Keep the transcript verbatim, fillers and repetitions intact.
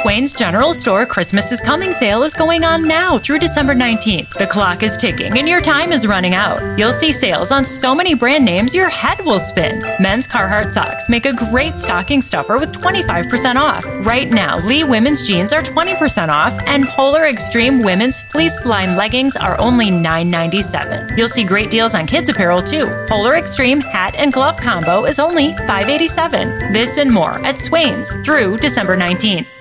Swain's General Store Christmas is Coming sale is going on now through December nineteenth. The clock is ticking and your time is running out. You'll see sales on so many brand names your head will spin. Men's Carhartt socks make a great stocking stuffer with twenty-five percent off. Right now, Lee women's jeans are twenty percent off and Polar Extreme women's fleece line leggings are only nine ninety-seven. You'll see great deals on kids apparel too. Polar Extreme hat and glove combo is only five eighty-seven. This and more at Swain's through December nineteenth.